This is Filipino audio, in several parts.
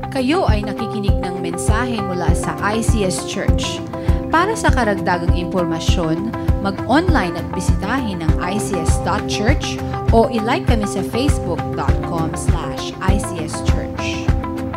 Kayo ay nakikinig ng mensahe mula sa ICS Church. Para sa karagdagang impormasyon, mag-online at bisitahin ang ics.church o ilike kami sa facebook.com/icschurch.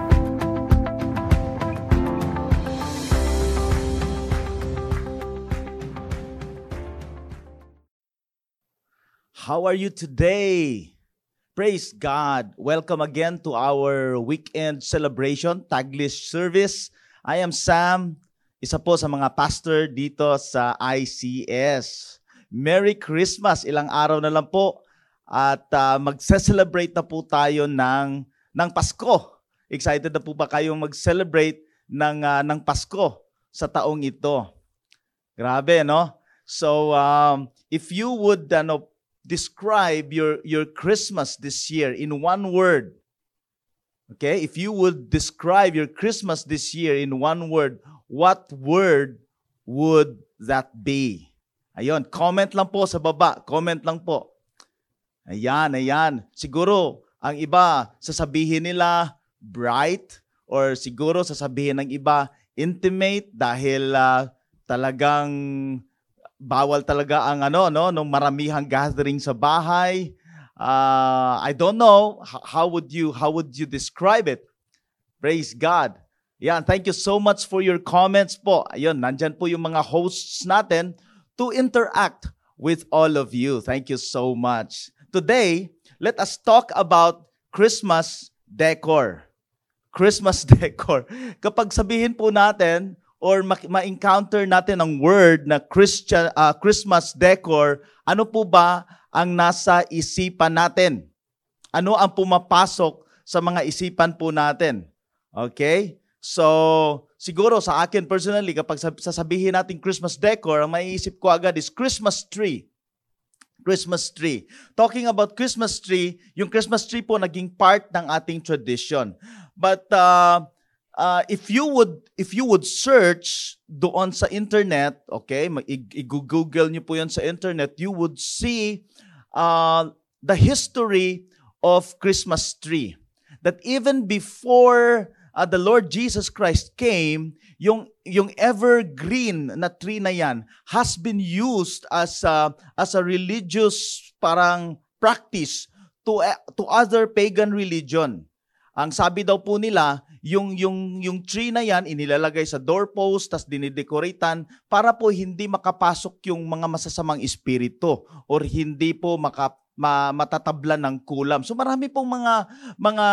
How are you today? Praise God. Welcome again to our weekend celebration, Taglish service. I am Sam, isa po sa mga pastor dito sa ICS. Merry Christmas! Ilang araw na lang po at magse-celebrate na po tayo ng Pasko. Excited na po ba kayong mag-celebrate ng Pasko sa taong ito? Grabe, no? So, if you would describe your Christmas this year in one word. Okay? If you would describe your Christmas this year in one word, what word would that be? Ayun, comment lang po sa baba. Comment lang po. Ayan. Siguro, ang iba, sasabihin nila bright, or siguro sasabihin ng iba intimate dahil talagang bawal talaga ang nung maramihang gathering sa bahay. I don't know how would you describe it. Praise God. Yan, thank you so much for your comments po. Ayun, nandyan po yung mga hosts natin to interact with all of you. Thank you so much. Today, let us talk about Christmas decor. Christmas decor. Kapag sabihin po natin or ma-encounter natin ang word na Christmas decor, ano po ba ang nasa isipan natin? Ano ang pumapasok sa mga isipan po natin? Okay? So, siguro sa akin personally, kapag sasabihin natin Christmas decor, ang maiisip ko agad is Christmas tree. Christmas tree. Talking about Christmas tree, yung Christmas tree po naging part ng ating tradition. But if you would search doon sa internet, okay, i-google niyo po yan sa internet, you would see the history of Christmas tree. That even before the Lord Jesus Christ came, yung evergreen na tree na yan has been used as a religious parang practice to other pagan religion. Ang sabi daw po nila, yung tree na yan, inilalagay sa doorpost, tas dinidekoratean para po hindi makapasok yung mga masasamang espiritu or hindi po matatablan ng kulam. So marami pong mga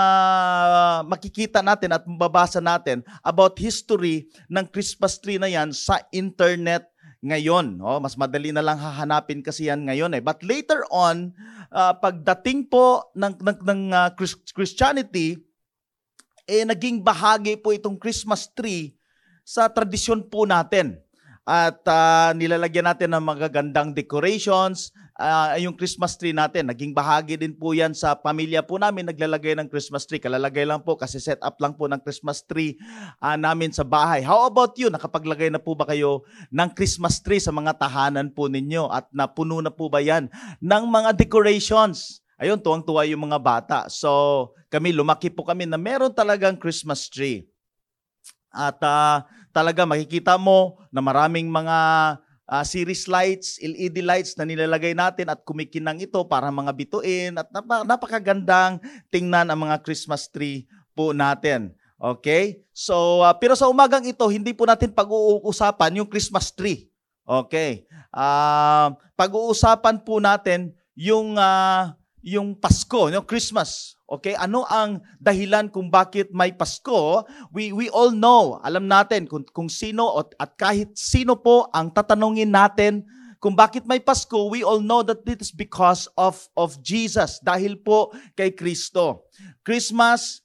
makikita natin at mababasa natin about history ng Christmas tree na yan sa internet ngayon. Mas madali na lang hahanapin kasi yan ngayon eh. But later on, pagdating po ng Christianity, naging bahagi po itong Christmas tree sa tradisyon po natin. At nilalagyan natin ng magagandang decorations, yung Christmas tree natin. Naging bahagi din po yan sa pamilya po namin, naglalagay ng Christmas tree. Kalalagay lang po kasi set up lang po ng Christmas tree namin sa bahay. How about you? Nakapaglagay na po ba kayo ng Christmas tree sa mga tahanan po ninyo? At napuno na po ba yan ng mga decorations? Ayun, tuwang-tuwa yung mga bata. So, lumaki po kami na meron talagang Christmas tree. At talaga makikita mo na maraming mga series lights, LED lights na nilalagay natin at kumikinang ito para mga bituin at napakagandang tingnan ang mga Christmas tree po natin. Okay? So, pero sa umagang ito, hindi po natin pag-uusapan yung Christmas tree. Okay? Pag-uusapan po natin yung Pasko, yung Christmas. Okay? Ano ang dahilan kung bakit may Pasko? We all know, alam natin kung sino at kahit sino po ang tatanungin natin kung bakit may Pasko, we all know that it is because of Jesus, dahil po kay Kristo. Christmas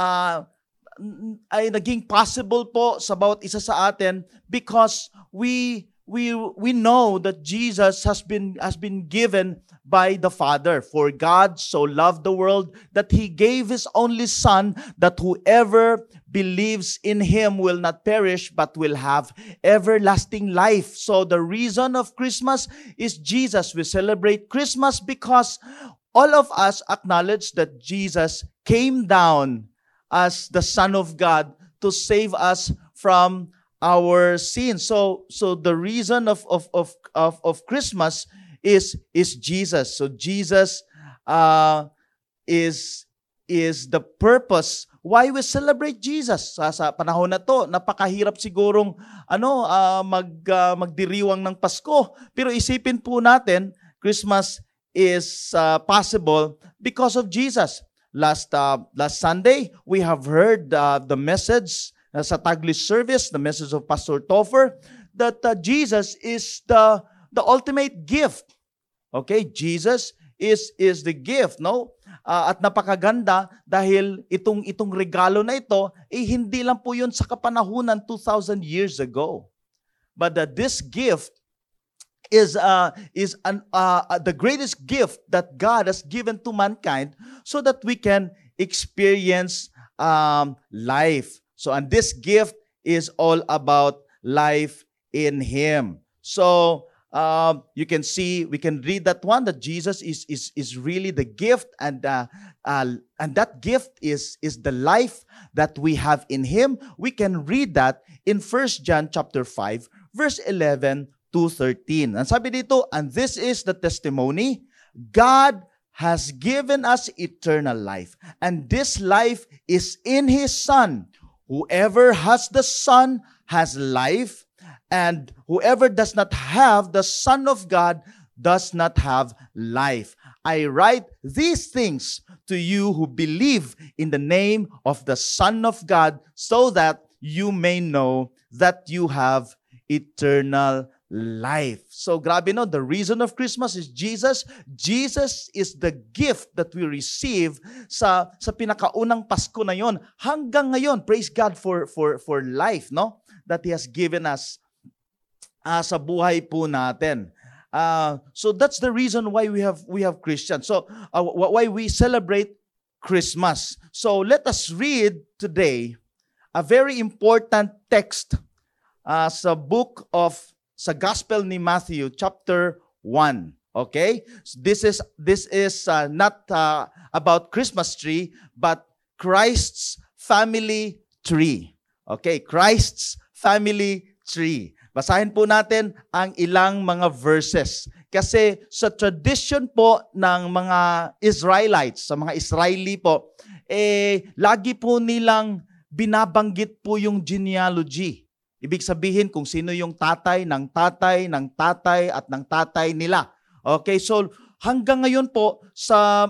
ay naging possible po sa bawat isa sa atin because we know that Jesus has been given by the Father. For God so loved the world that He gave His only Son, that whoever believes in Him will not perish but will have everlasting life. So the reason of Christmas is Jesus. We celebrate Christmas because all of us acknowledge that Jesus came down as the Son of God to save us from our sins. So the reason of Christmas is Jesus. So Jesus is the purpose why we celebrate Jesus. Sa panahon na to, napakahirap sigurong magdiriwang ng Pasko. Pero isipin po natin, Christmas is possible because of Jesus. Last Sunday, we have heard the message sa Taglish service, the message of Pastor Toffer, that Jesus is the ultimate gift. Okay, Jesus is the gift, no? At napakaganda dahil itong regalo na ito, hindi lang po yun sa kapanahunan 2,000 years ago. But this gift is the greatest gift that God has given to mankind so that we can experience life. So, and this gift is all about life in Him. So, you can see, we can read that one, that Jesus is really the gift, and that gift is the life that we have in Him. We can read that in 1 John chapter 5, verse 11 to 13. And sabi dito, and this is the testimony, God has given us eternal life, and this life is in His Son. Whoever has the Son has life, and whoever does not have the Son of God does not have life. I write these things to you who believe in the name of the Son of God, so that you may know that you have eternal life. So grabe no, the reason of Christmas is Jesus. Jesus is the gift that we receive sa pinakaunang Pasko na yon. Hanggang ngayon, praise God for life, no? That He has given us sa buhay po natin. So that's the reason why we have Christians. So why we celebrate Christmas. So let us read today a very important text sa Gospel ni Matthew chapter 1. Okay? So this is not about Christmas tree, but Christ's family tree. Okay, Christ's family tree. Basahin po natin ang ilang mga verses. Kasi sa tradition po ng mga Israelites, sa mga Israeli po, lagi po nilang binabanggit po yung genealogy. Ibig sabihin kung sino yung tatay ng tatay ng tatay at ng tatay nila. Okay, so hanggang ngayon po sa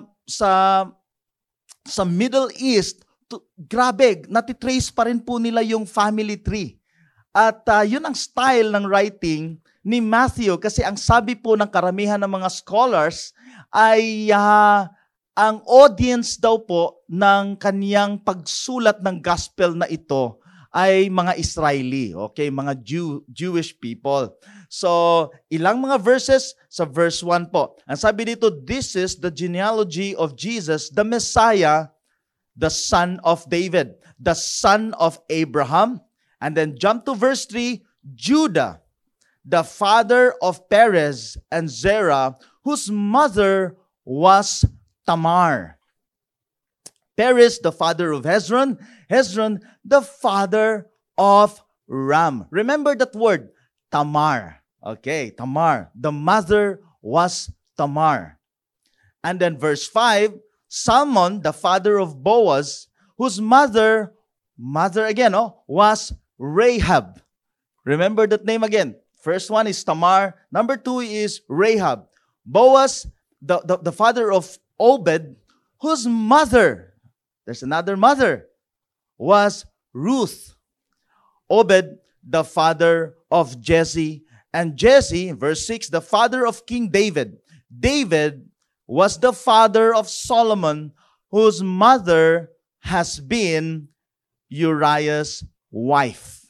Middle East, grabe, natitrace pa rin po nila yung family tree. At yun ang style ng writing ni Matthew, kasi ang sabi po ng karamihan ng mga scholars ay ang audience daw po ng kaniyang pagsulat ng gospel na ito ay mga Israeli, okay, mga Jewish people. So, ilang mga verses sa verse 1 po. Ang sabi dito, this is the genealogy of Jesus, the Messiah, the son of David, the son of Abraham. And then jump to verse 3, Judah, the father of Perez and Zerah, whose mother was Tamar. Perez, the father of Hezron. Hezron, the father of Ram. Remember that word, Tamar. Okay, Tamar. The mother was Tamar. And then verse 5, Salmon, the father of Boaz, whose mother again, was Rahab. Remember that name again. First one is Tamar. Number 2 is Rahab. Boaz, the father of Obed, whose mother, there's another mother, was Ruth. Obed, the father of Jesse. And Jesse, verse 6, the father of King David. David was the father of Solomon, whose mother has been Uriah's wife.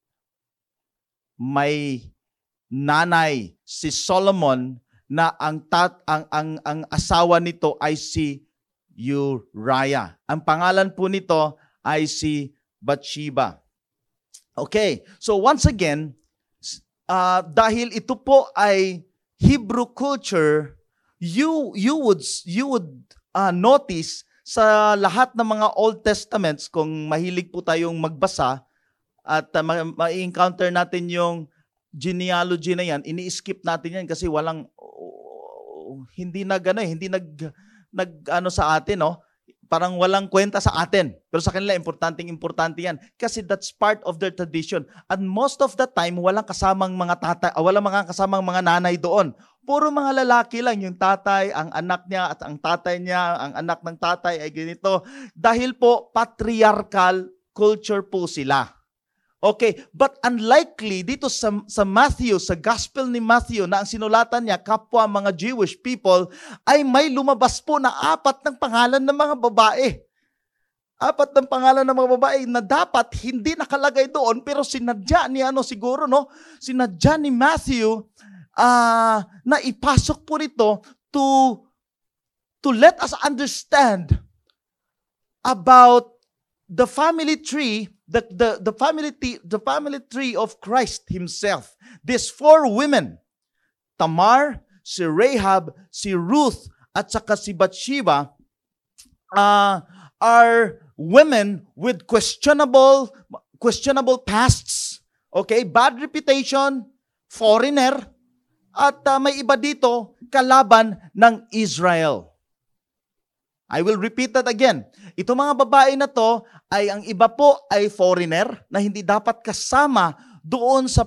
May nanay si Solomon na ang asawa nito ay si Uriah. Ang pangalan po nito ay si Bathsheba. Okay, so once again, dahil ito po ay Hebrew culture, you would notice sa lahat ng mga Old Testaments, kung mahilig po tayong magbasa at ma-encounter natin yung genealogy na yan, ini-skip natin yan kasi hindi nag sa atin, no? Parang walang kwenta sa atin. Pero sa kanila, importante yan. Kasi that's part of their tradition. And most of the time, walang kasamang mga nanay doon. Puro mga lalaki lang. Yung tatay, ang anak niya, at ang tatay niya, ang anak ng tatay ay ganito. Dahil po, patriarchal culture po sila. Okay, but unlikely dito sa Matthew, sa Gospel ni Matthew na ang sinulatan niya kapwa mga Jewish people, ay may lumabas po na 4 ng pangalan ng mga babae. 4 ng pangalan ng mga babae na dapat hindi nakalagay doon, pero sinadya ni sinadya ni Matthew na ipasok po nito to let us understand about the family tree, the family tree of Christ himself. These 4 women, Tamar, si Rahab, si Ruth, at saka si Bathsheba, are women with questionable pasts, okay, bad reputation, foreigner, at may iba dito, kalaban ng Israel. I will repeat that again. Ito mga babae na to, ay ang iba po ay foreigner na hindi dapat kasama doon sa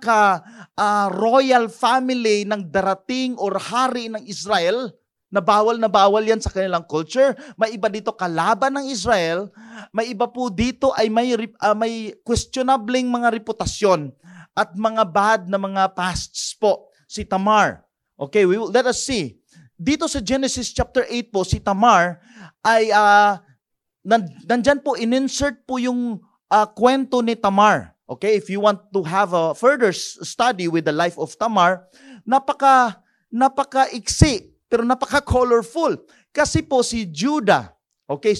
royal family ng darating or hari ng Israel, na bawal yan sa kanilang culture. May iba dito kalaban ng Israel, may iba po dito ay may questionableng mga reputasyon at mga bad na mga pasts po. Si Tamar. Okay, let us see. Dito sa Genesis chapter 8 po, si Tamar ay nandyan po, in-insert po yung kwento ni Tamar. Okay, if you want to have a further study with the life of Tamar, napaka-iksi, pero napaka-colorful. Kasi po si Judah, okay,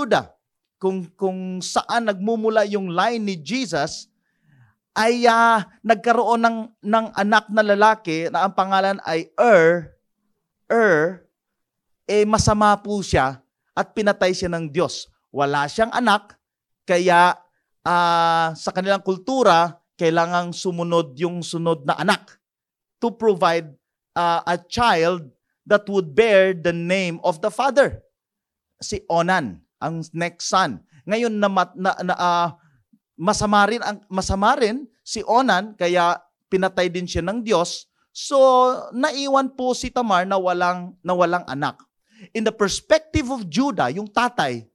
kung saan nagmumula yung line ni Jesus, ay nagkaroon ng anak na lalaki na ang pangalan ay masama po siya at pinatay siya ng Diyos. Wala siyang anak, kaya sa kanilang kultura, kailangang sumunod yung sunod na anak to provide a child that would bear the name of the father. Si Onan, ang next son. Ngayon, masama rin si Onan, kaya pinatay din siya ng Diyos. So, naiwan po si Tamar na walang anak. In the perspective of Judah, yung tatay,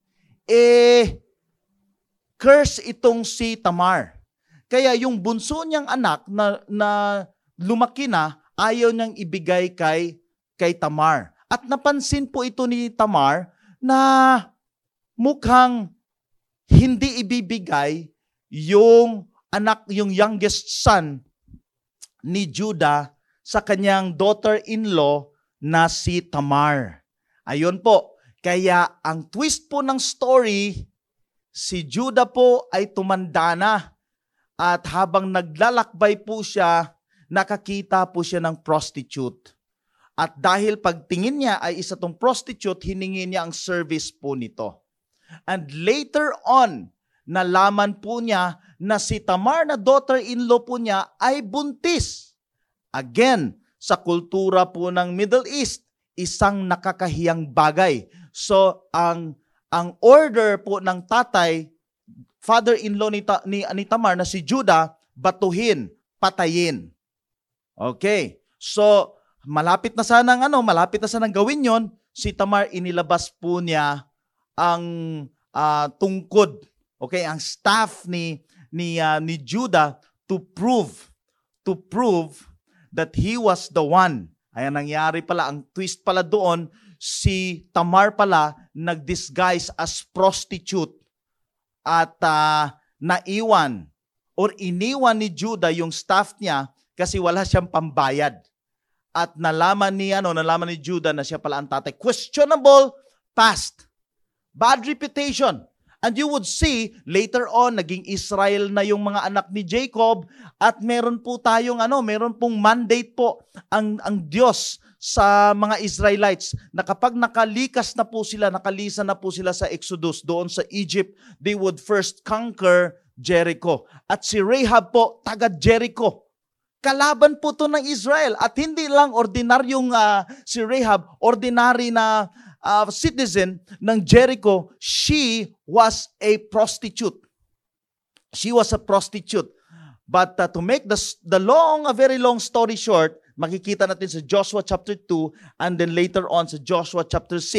curse itong si Tamar. Kaya yung bunso niyang anak na lumaki na, ayaw niyang ibigay kay Tamar. At napansin po ito ni Tamar na mukhang hindi ibibigay yung youngest son ni Judah sa kanyang daughter-in-law na si Tamar. Ayun po. Kaya ang twist po ng story, si Judah po ay tumanda na at habang naglalakbay po siya, nakakita po siya ng prostitute. At dahil pagtingin niya ay isa tong prostitute, hiningi niya ang service po nito. And later on, nalaman po niya na si Tamar na daughter-in-law po niya ay buntis. Again, sa kultura po ng Middle East, isang nakakahiyang bagay. So, ang order po ng tatay, father-in-law ni Tamar na si Judah, batuhin, patayin. Okay. So, malapit na sanang gawin yon, si Tamar inilabas po niya ang tungkod. Okay, ang staff ni Judah to prove that he was the one. Ayan, nangyari pala, ang twist pala doon, si Tamar pala nag-disguise as prostitute at iniwan ni Judah yung staff niya kasi wala siyang pambayad. At nalaman ni Judah na siya pala ang tatay. Questionable past. Bad reputation. And you would see, later on, naging Israel na yung mga anak ni Jacob at meron po tayong meron pong mandate po ang Diyos sa mga Israelites na kapag nakalikas na po sila, nakalisa na po sila sa Exodus doon sa Egypt, they would first conquer Jericho. At si Rahab po, taga Jericho. Kalaban po to ng Israel. At hindi lang ordinaryong si Rahab, ordinary na citizen ng Jericho, she was a prostitute. She was a prostitute. But to make a very long story short, makikita natin sa Joshua chapter 2 and then later on sa Joshua chapter 6.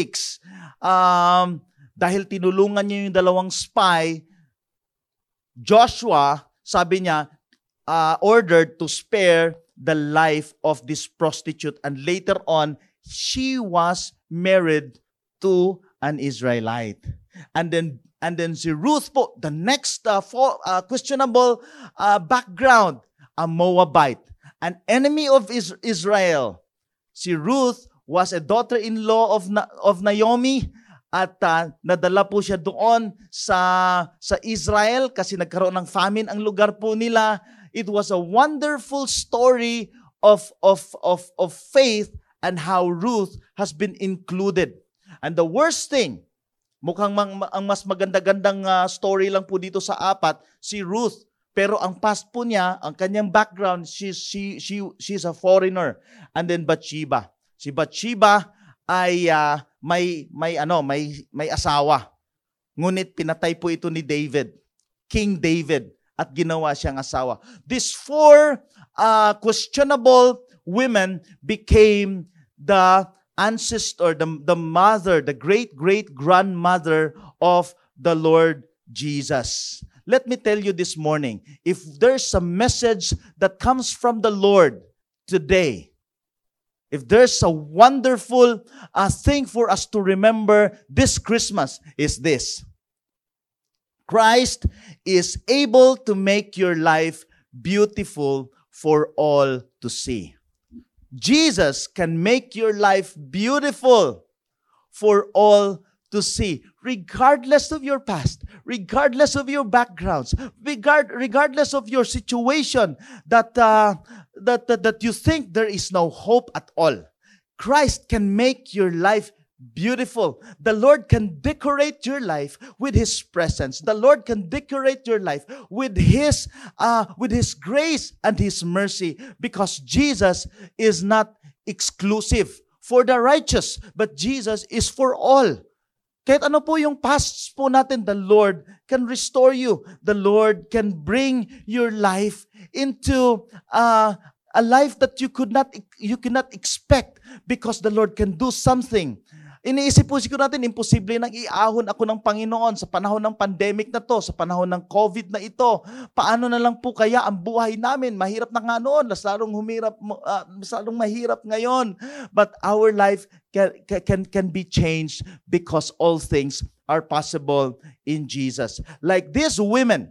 Dahil tinulungan niya yung dalawang spy, Joshua, sabi niya, ordered to spare the life of this prostitute. And later on, she was married to an Israelite. And then si Ruth po, the next questionable background, a Moabite. An enemy of Israel. Si Ruth was a daughter-in-law of Naomi at nadala po siya doon sa Israel kasi nagkaroon ng famine ang lugar po nila. It was a wonderful story of faith and how Ruth has been included. And the worst thing, mukhang ang mas maganda-gandang story lang po dito sa 4, si Ruth. Pero ang past po niya, ang kanyang background, she's a foreigner. And then Bathsheba. Si Bathsheba ay may asawa. Ngunit pinatay po ito ni David, King David, at ginawa siyang asawa. These 4 questionable women became the ancestor, the mother, the great-great-grandmother of the Lord Jesus. Let me tell you this morning, if there's a message that comes from the Lord today, if there's a wonderful thing for us to remember this Christmas, is this. Christ is able to make your life beautiful for all to see. Jesus can make your life beautiful for all to see, regardless of your past, regardless of your backgrounds, regardless of your situation that you think there is no hope at all. Christ can make your life beautiful. The Lord can decorate your life with His presence. The Lord can decorate your life with His grace and His mercy, because Jesus is not exclusive for the righteous, but Jesus is for all. Kahit ano po yung past po natin, the Lord can restore you. The Lord can bring your life into a life that you cannot expect, because the Lord can do something. Iniisip po siguro natin, imposible nang iahon ako ng Panginoon sa panahon ng pandemic na to, sa panahon ng COVID na ito. Paano na lang po kaya ang buhay namin? Mahirap na nga noon, mas lalong mahirap ngayon. But our life can be changed because all things are possible in Jesus. Like these women,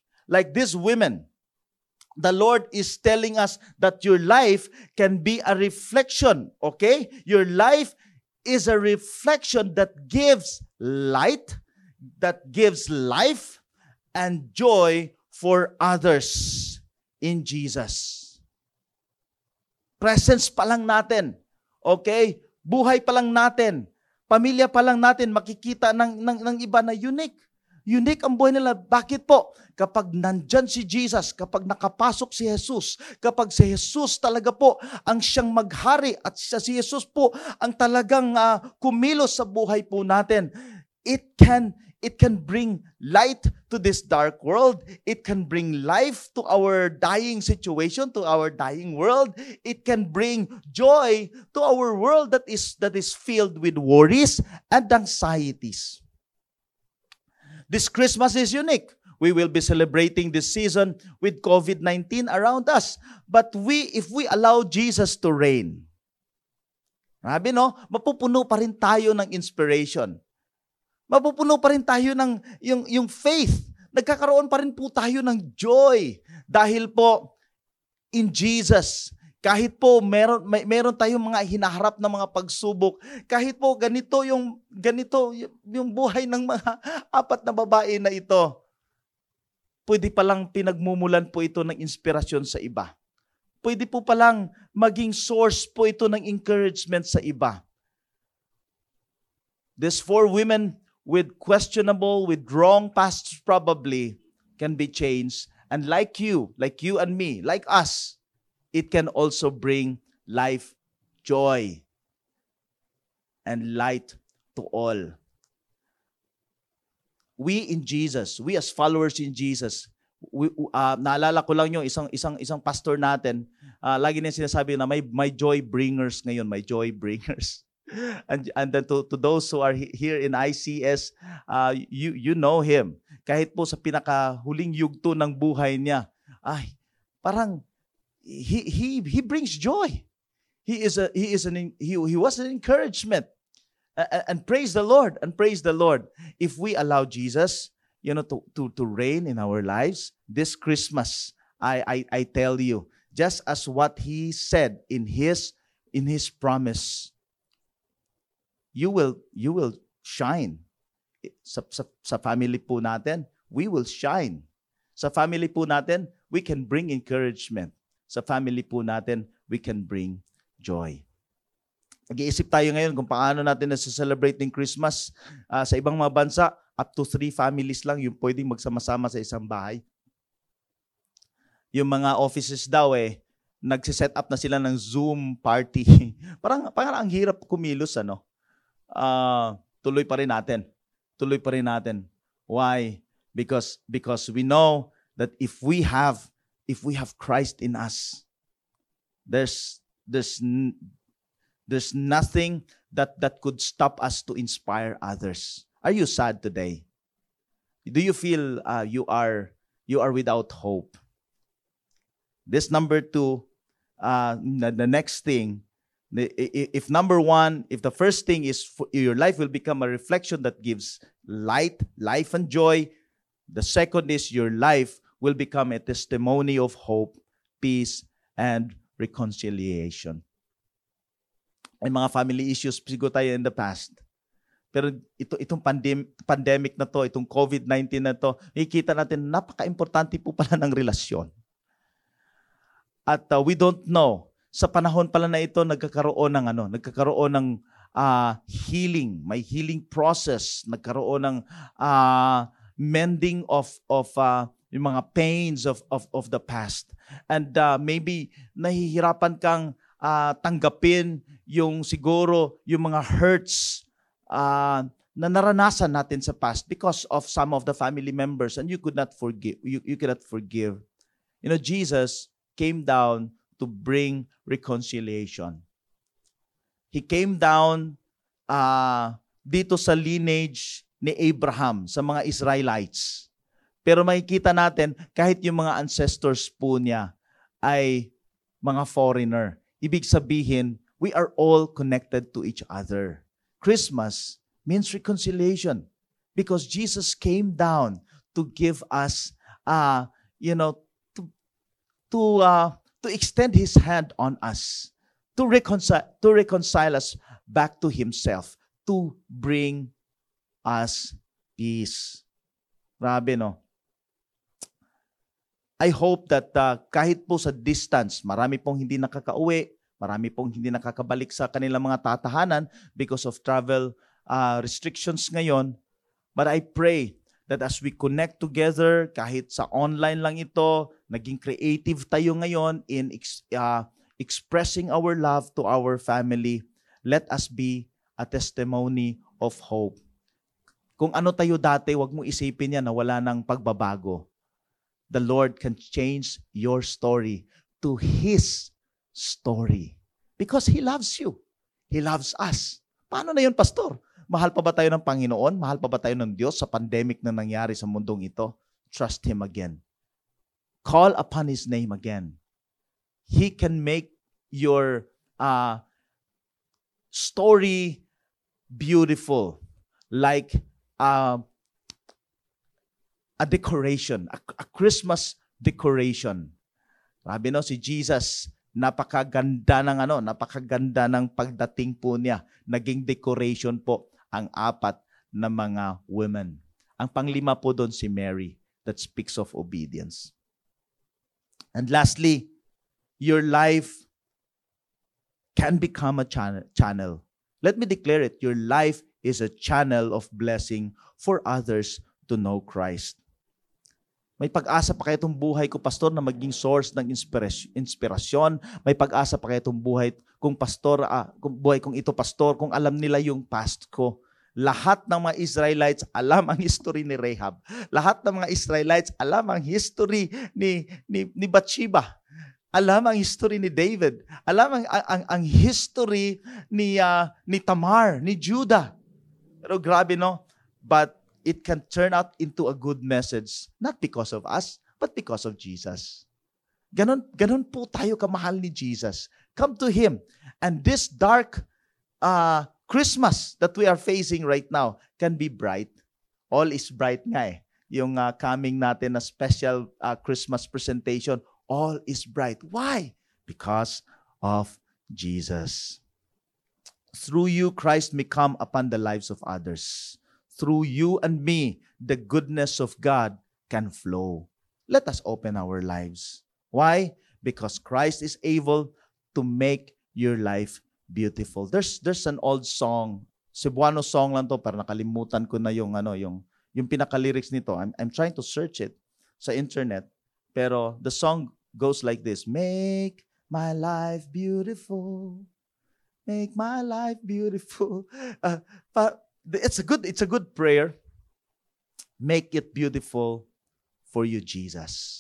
the Lord is telling us that your life can be a reflection, okay? Your life is a reflection that gives light, that gives life and joy for others in Jesus. Presence pa lang natin, okay? Buhay pa lang natin, pamilya pa lang natin, makikita ng iba na unique. Unique ang buhay nila. Bakit po? Kapag nandyan si Jesus, kapag nakapasok si Jesus, kapag si Jesus talaga po ang siyang maghari at si Jesus po ang talagang kumilos sa buhay po natin, it can bring light to this dark world. It can bring life to our dying situation, to our dying world. It can bring joy to our world that is filled with worries and anxieties. This Christmas is unique. We will be celebrating this season with COVID-19 around us. But if we allow Jesus to reign, sabi mapupuno pa rin tayo ng inspiration. Mapupuno pa rin tayo ng yung faith. Nagkakaroon pa rin po tayo ng joy. Dahil po, in Jesus, Kahit po meron tayong mga hinaharap na mga pagsubok, kahit po ganito yung buhay ng mga apat na babae na ito, pwede palang pinagmumulan po ito ng inspirasyon sa iba. Pwede po palang maging source po ito ng encouragement sa iba. These 4 women with questionable, with wrong pasts probably can be changed. And like you and me, like us, it can also bring life, joy, and light to all. We in Jesus, we as followers in Jesus, naalala ko lang yung isang pastor natin, lagi niya sinasabi na may joy bringers ngayon, may joy bringers. And then to those who are here in ICS, you know him. Kahit po sa pinakahuling yugto ng buhay niya, parang he brings joy. He was an encouragement. And praise the Lord. If we allow Jesus, to reign in our lives this Christmas, I tell you, just as what he said in his promise, you will shine. Sa family po natin, we will shine. Sa family po natin, we can bring encouragement. Sa family po natin, we can bring joy. Nag-iisip tayo ngayon kung paano natin nasa-celebrate ng Christmas. Sa ibang mga bansa, up to 3 families lang yung pwedeng magsama-sama sa isang bahay. Yung mga offices daw nagsiset up na sila ng Zoom party. parang ang hirap kumilos, ano? Tuloy pa rin natin. Why? Because we know that if we have Christ in us, there's nothing that could stop us to inspire others. Are you sad today? Do you feel you are without hope? This number 2, the next thing, if number 1, if the first thing is your life will become a reflection that gives life and joy, the second is your life will become a testimony of hope, peace, and reconciliation. May mga family issues siguro tayo in the past. Pero itong pandemic na to, itong COVID-19 na to, nakikita natin napaka-importante po pala ng relasyon. At we don't know, sa panahon pala na ito nagkakaroon ng healing, may healing process, nagkaroon ng mending of yung mga pains of the past. And maybe nahihirapan kang tanggapin yung siguro yung mga hurts na naranasan natin sa past because of some of the family members, and you could not forgive. You cannot forgive. Jesus came down to bring reconciliation. He came down dito sa lineage ni Abraham, sa mga Israelites. Pero makikita natin, kahit yung mga ancestors po niya ay mga foreigner. Ibig sabihin, we are all connected to each other. Christmas means reconciliation because Jesus came down to give us, to extend His hand on us, to reconcile us back to Himself, to bring us peace. Grabe, no? I hope that kahit po sa distance, marami pong hindi nakakauwi, marami pong hindi nakakabalik sa kanilang mga tatahanan because of travel restrictions ngayon. But I pray that as we connect together, kahit sa online lang ito, naging creative tayo ngayon in expressing our love to our family, let us be a testimony of hope. Kung ano tayo dati, wag mo isipin yan na wala nang pagbabago. The Lord can change your story to His story. Because He loves you. He loves us. Paano na yun, Pastor? Mahal pa ba tayo ng Panginoon? Mahal pa ba tayo ng Diyos sa pandemic na nangyari sa mundong ito? Trust Him again. Call upon His name again. He can make your story beautiful, like a decoration, a Christmas decoration. Sabi no, si Jesus napakaganda ng pagdating po niya. Naging decoration po ang 4 na mga women. Ang panglima po doon si Mary, that speaks of obedience. And lastly, your life can become a channel. Let me declare it. Your life is a channel of blessing for others to know Christ. May pag-asa pa kaya itong buhay ko, pastor, na maging source ng inspirasyon. May pag-asa pa kaya itong buhay kung buhay kong ito, pastor, kung alam nila yung past ko. Lahat ng mga Israelites alam ang history ni Rahab. Lahat ng mga Israelites alam ang history ni Bathsheba. Alam ang history ni David. Alam ang history ni Tamar, ni Judah. Pero grabe, no? But it can turn out into a good message, not because of us, but because of Jesus. Ganon po tayo kamahal ni Jesus. Come to Him. And this dark Christmas that we are facing right now can be bright. All is bright nga eh. Yung coming natin na special Christmas presentation, all is bright. Why? Because of Jesus. Through you, Christ may come upon the lives of others. Through you and me, the goodness of God can flow. Let us open our lives. Why? Because Christ is able to make your life beautiful. There's an old song, Cebuano song lang to, pero nakalimutan ko na yung pinaka-lyrics nito. I'm trying to search it sa internet. Pero the song goes like this: Make my life beautiful. Make my life beautiful. It's a good prayer. Make it beautiful for you, Jesus.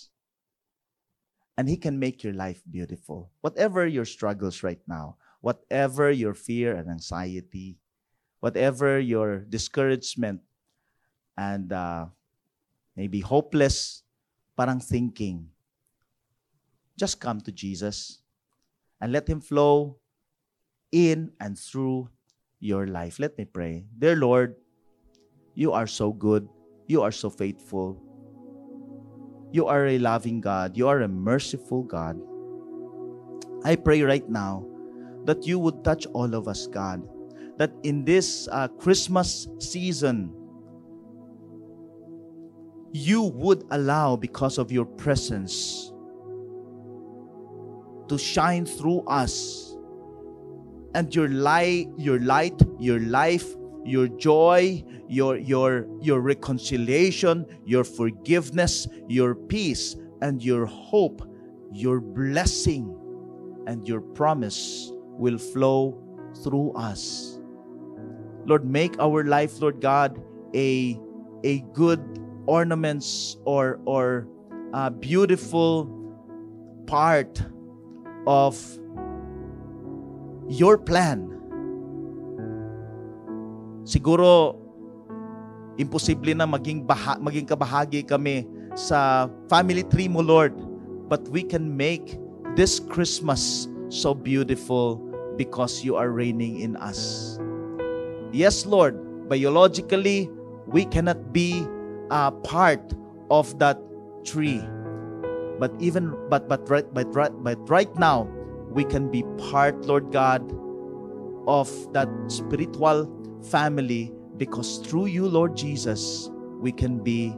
And He can make your life beautiful. Whatever your struggles right now, whatever your fear and anxiety, whatever your discouragement and maybe hopeless, parang thinking, just come to Jesus and let Him flow in and through your life. Let me pray. Dear Lord, you are so good. You are so faithful. You are a loving God. You are a merciful God. I pray right now that you would touch all of us, God. That in this Christmas season, you would allow, because of your presence, to shine through us. And your light, your life, your joy, your reconciliation, your forgiveness, your peace, and your hope, your blessing, and your promise will flow through us. Lord, make our life, Lord God, a good ornaments or a beautiful part of your plan. Siguro imposible na maging kabahagi kami sa family tree mo, Lord, but we can make this Christmas so beautiful because you are reigning in us. Yes, Lord, biologically we cannot be a part of that tree, but right now we can be part, Lord God, of that spiritual family, because through you, Lord Jesus, we can be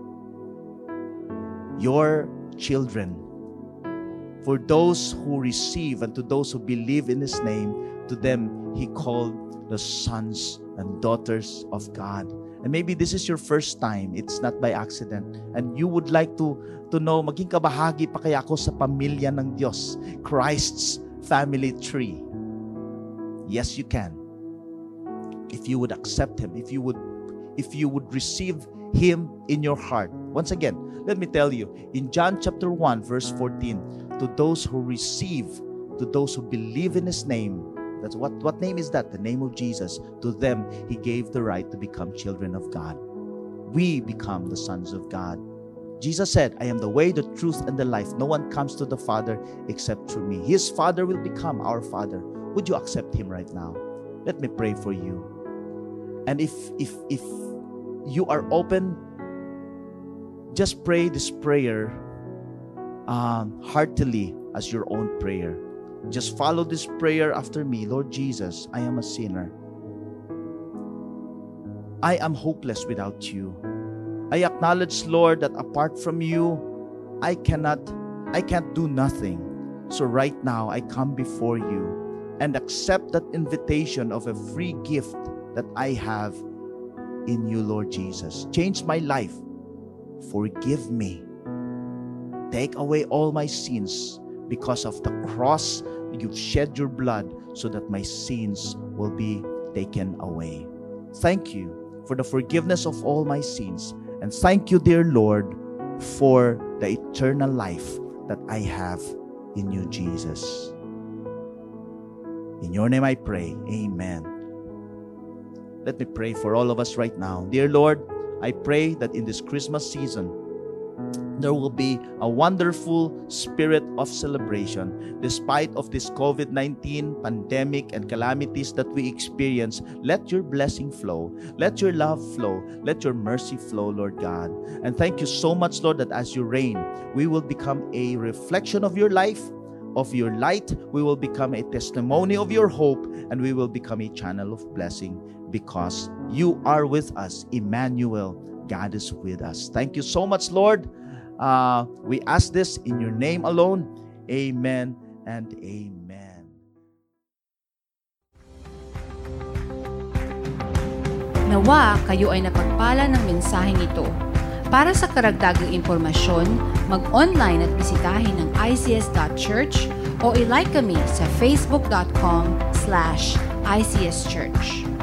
your children. For those who receive and to those who believe in His name, to them He called the sons and daughters of God. And maybe this is your first time. It's not by accident. And you would like to know, maging kabahagi pa kaya ako sa pamilya ng Diyos, Christ's family tree. Yes, you can. If you would accept Him, if you would receive Him in your heart. Once again, let me tell you, in John chapter 1, verse 14, to those who receive, to those who believe in His name, that's what name is that? The name of Jesus. To them, He gave the right to become children of God. We become the sons of God. Jesus said, I am the way, the truth, and the life. No one comes to the Father except through me. His Father will become our Father. Would you accept Him right now? Let me pray for you. And if you are open, just pray this prayer heartily as your own prayer. Just follow this prayer after me. Lord Jesus, I am a sinner. I am hopeless without you. I acknowledge, Lord, that apart from you, I can't do nothing. So right now, I come before you and accept that invitation of a free gift that I have in you, Lord Jesus. Change my life. Forgive me. Take away all my sins. Because of the cross, you've shed your blood so that my sins will be taken away. Thank you for the forgiveness of all my sins. And thank you, dear Lord, for the eternal life that I have in you, Jesus. In your name I pray. Amen. Let me pray for all of us right now. Dear Lord, I pray that in this Christmas season, there will be a wonderful spirit of celebration. Despite of this COVID-19 pandemic and calamities that we experience, let your blessing flow. Let your love flow. Let your mercy flow, Lord God. And thank you so much, Lord, that as you reign, we will become a reflection of your life, of your light. We will become a testimony of your hope, and we will become a channel of blessing because you are with us. Emmanuel, God is with us. Thank you so much, Lord. We ask this in your name alone. Amen and amen. Nawa kayo ay napagpala ng mensaheng ito. Para sa karagdagang impormasyon, mag-online at bisitahin ang ics.church o i-like kami sa facebook.com/icschurch.